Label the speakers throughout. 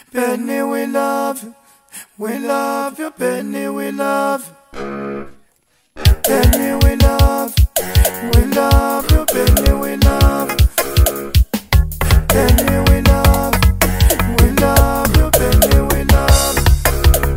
Speaker 1: Penny, we love you. We love you, Penny, we love you. Penny, we love you. We love you, Penny, we love you. Penny, we love you. We love you, Penny, we love you.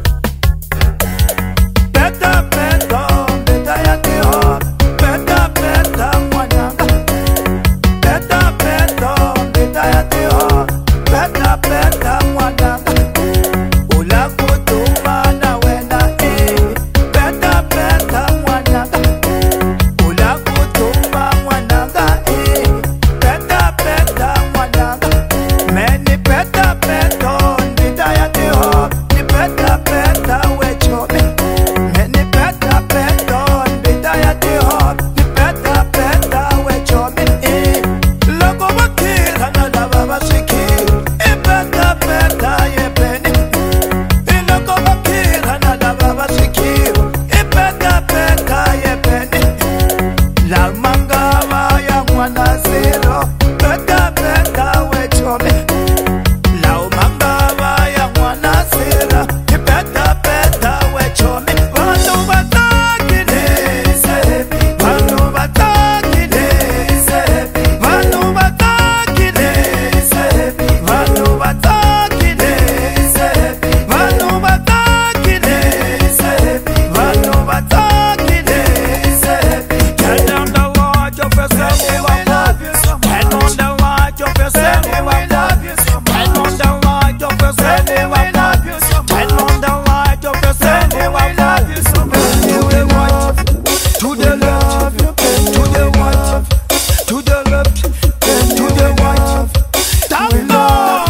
Speaker 1: Better, better, better ya te ho. Better, better, mwananga. Better, better, better ya te ho. Better, better, mwananga. Ula kutuma na wena Better, better, mwananga. Ula kutuma mwananga Better, better, mwananga. Many better, better, ndida ya te ho. Ni better, better, wechomi. Many better, better, ndida ya te ho. Ni better, better, wechomi. Logo wakira na lava basiki. Better, better, ye penny. Logo wakira na lava basiki. Better, better, ye penny. La mangava ya mwana zero. Better, better, wechomi. La mangava ya mwana zero. Better, better, wechomi. Vanu batakine sebi. Vanu batakine sebi. Vanu batakine sebi. Vanu batakine sebi. Vanu batakine sebi. Vanu batakine sebi. Turn down the light of yourself, we love you so much. Turn on the light of yourself, we love you so much. Turn on the light of yourself, we love you so much. Turn on the light of yourself, we love you so much. To the right, to the left, to the right, to the left, to the right. Tango!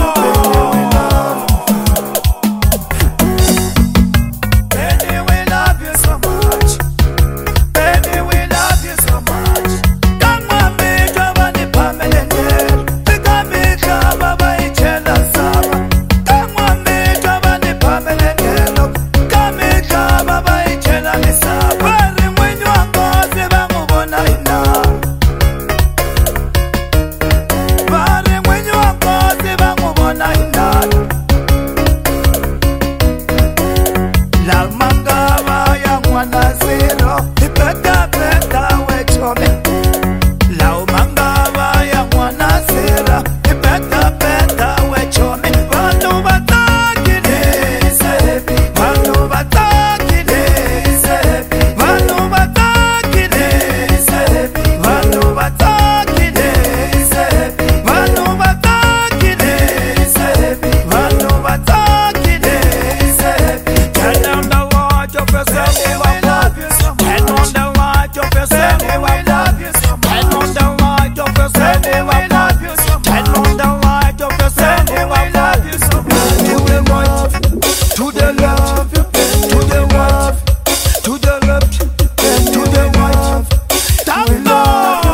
Speaker 1: Baby, we love you so much. Baby, we love you so much. Kama mijaba ni pamelende, pika mijaba ba ichela saba. Kama mijaba ni pamelende, kama mijaba ba ichela ni saba. Bari mwenye wangozi bamubona ina. Bari mwenye wangozi bamubona ina. La mangava ya mwana zero. Better, better, wechomi. La mangava ya mwana zero. Better, better, wechomi. Vanu batakine sebi. Vanu batakine sebi. Vanu batakine sebi. Vanu batakine sebi. Vanu batakine sebi. Vanu batakine sebi. Turn down the light of yourself, we love you so much. Turn on the light of yourself, we love you so much. Turn on the light of yourself, we love you so much. Turn on the light of yourself, we love you so much. To the right, to the left, to the right, to the left, to the right. Tango!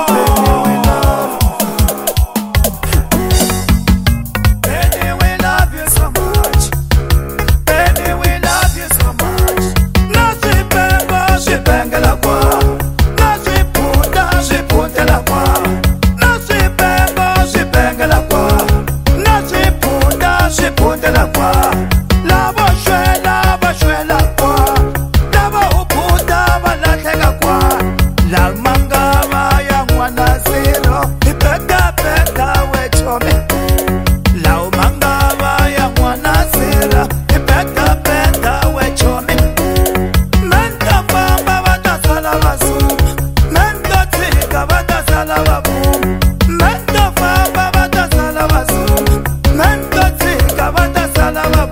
Speaker 1: Baby, we love you so much. Baby, we love you so much. Nasipenga, sipenga la kwa. Nasiputa, sipunte la kwa. Nasipenga, sipenga la kwa. Nasiputa, sipunte la kwa. La bashwe la kwa. La uputa, balatega kwa. La mangava ya mwana zero. Better, better, wechomi. La mangava ya mwana zero. Better, better, wechomi. Menta bamba batasala basuma. Menta tika batasala babuma. Menta bamba batasala basuma. Menta tika batasala babuma.